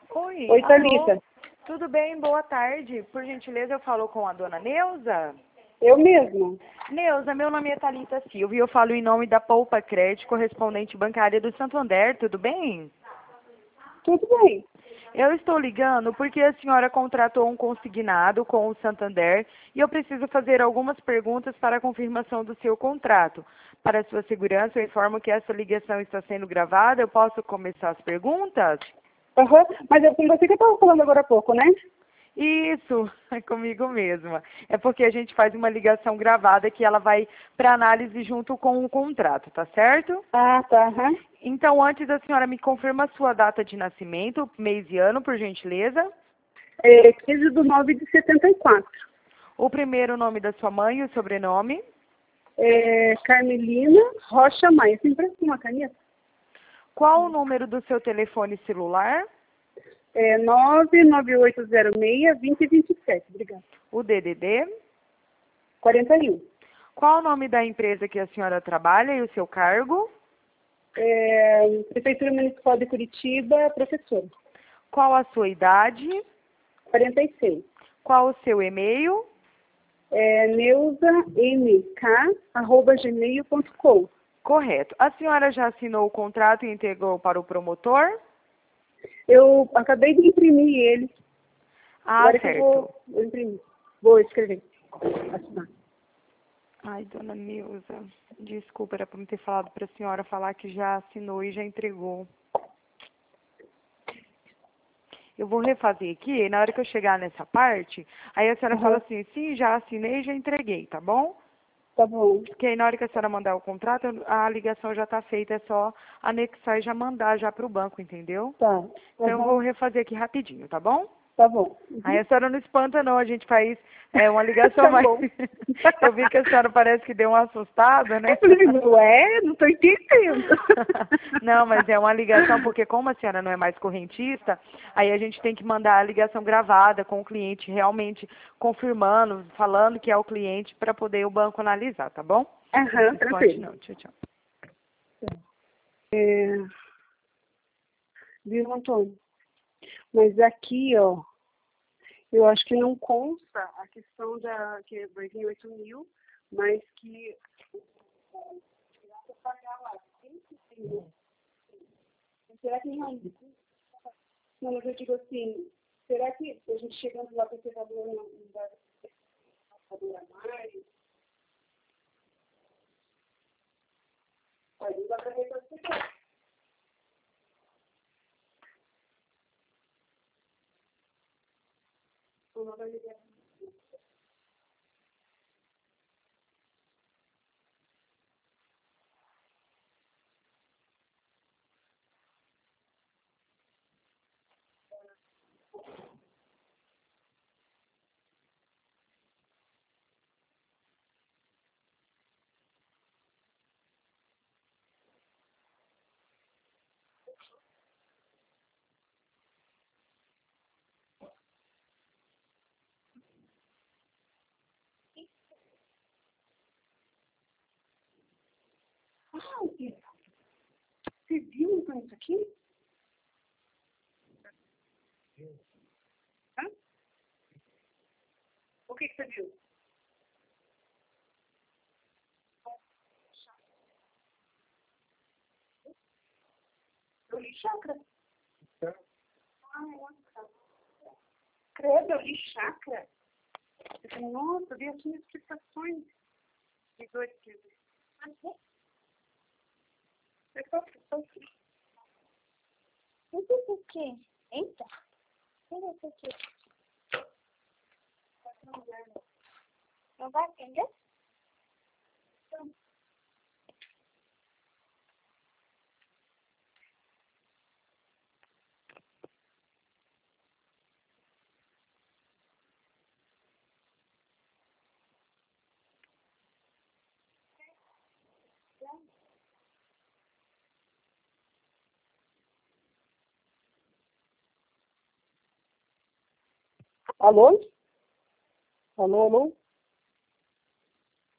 Oi, Oi, alô? Thalita. Tudo bem? Boa tarde. Por gentileza, eu falo com a dona Neuza? Eu mesmo. Neuza, meu nome é Thalita Silva e eu falo em nome da Poupa Crédito, correspondente bancária do Santander, tudo bem? Tudo bem. Eu estou ligando porque a senhora contratou um consignado com o Santander e eu preciso fazer algumas perguntas para a confirmação do seu contrato. Para sua segurança, eu informo que essa ligação está sendo gravada. Eu posso começar as perguntas? Aham. Mas é com você que eu estava falando agora há pouco, né? Isso, é comigo mesma. É porque a gente faz uma ligação gravada que ela vai para análise junto com o contrato, tá certo? Ah, tá. Aham. Então, antes a senhora me confirma a sua data de nascimento, mês e ano, por gentileza. 15/9/74. O primeiro nome da sua mãe e o sobrenome. Carmelina Rocha Maia. Sempre assim, uma caneta. Qual o número do seu telefone celular? 99806-2027. Obrigada. O DDD. 41. Qual o nome da empresa que a senhora trabalha e o seu cargo? Prefeitura Municipal de Curitiba, professora. Qual a sua idade? 46. Qual o seu e-mail? neuzamk@gmail.com. Correto. A senhora já assinou o contrato e entregou para o promotor? Eu acabei de imprimir ele. Ah, Agora que certo. vou imprimir. Vou escrever. Assinar. Ai, dona Neuza, desculpa, era para me ter falado para a senhora falar que já assinou e já entregou. Eu vou refazer aqui, e na hora que eu chegar nessa parte, aí a senhora Aham. fala assim, sim, já assinei e já entreguei, tá bom? Tá bom. Porque aí na hora que a senhora mandar o contrato, a ligação já está feita, é só anexar e já mandar já para o banco, entendeu? Tá. Então eu vou Aham. refazer aqui rapidinho, tá bom? Tá bom. Aí a senhora não espanta não, a gente faz uma ligação Tá mais... bom. Eu vi que a senhora parece que deu uma assustada, né? Eu falei, ué, não tô entendendo. Não, mas é uma ligação, porque como a senhora não é mais correntista, aí a gente tem que mandar a ligação gravada com o cliente realmente confirmando, falando que é o cliente para poder o banco analisar, tá bom? Aham, Não se espante tranquilo. não, tchau, tchau. É, viu, Antônio? Mas aqui, ó, eu acho que não consta a questão que vai vir 8 mil, mas que pagar lá 5 mil. Será que não? Não, mas eu digo assim, será que a gente chegando lá com esse valor não vai a mais? Aí não dá para repassar. Não vai ligar. Ah, você viu então isso aqui? Hã? O que você viu? Eu li chakra. Ah, nossa. Credo, eu li chakra. Eu falei, nossa, vi aqui as explicações de 2 quilos. Eu tô aqui. Isso por quê? Eita. Olha isso aqui. Não vai atender? Alô? Alô, alô?